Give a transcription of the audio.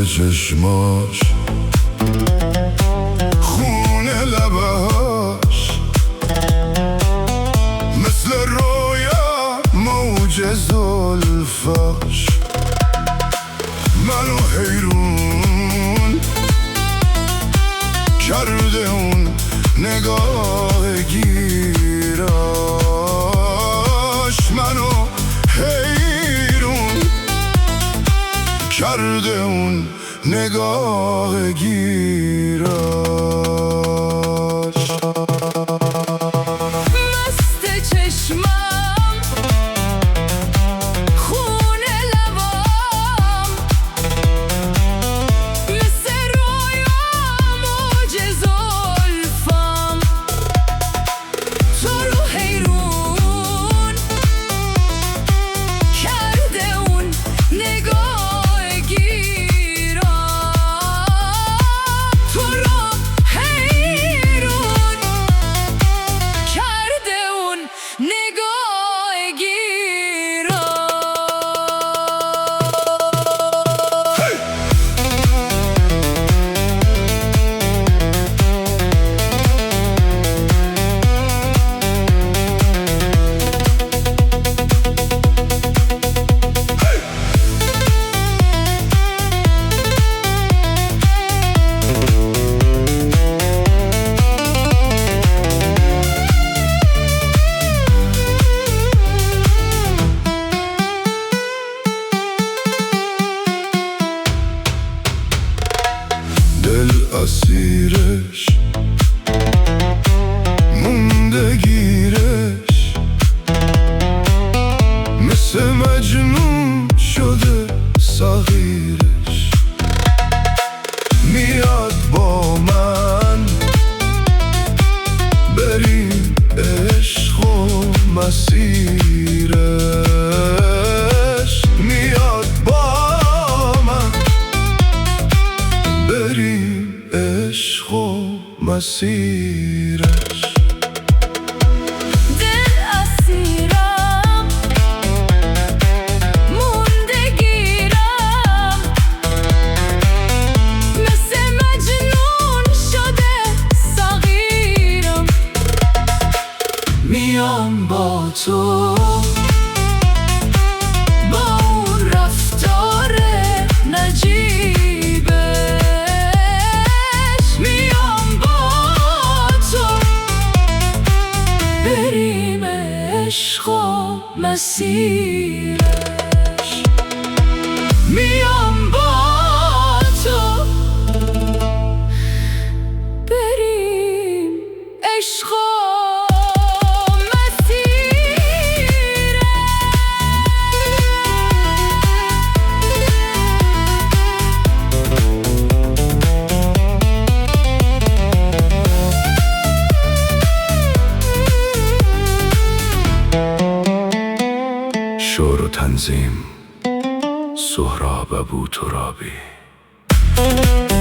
چشماش، خونه لبهاش، مثل رویا موج زلفاش، منو حیرون کرده اون نگاه گیراش، منو حیرون کرده اون نگاه گیراش. مست چشمم، خونه لبام، مثل رویا موج زلفام، تو رو حیرون کرده اون نگاه گیراش، تو رو حیرون کرده اون نگاه دل اسیرش مونده گیرش، مثل مجنون شده صغیرش، میاد با من بریم عشق و مسیرش، میاد با من بریم عشق و مسیرش. دل اسیرم مونده گیرم، مثل مجنون شده صغیرم، میام با تو با اون رفتار نجیبش، میام با تو بریم عشق و مسیرش، میام با تو بریم عشق و شور و تنظیم سهراب ابوترابی.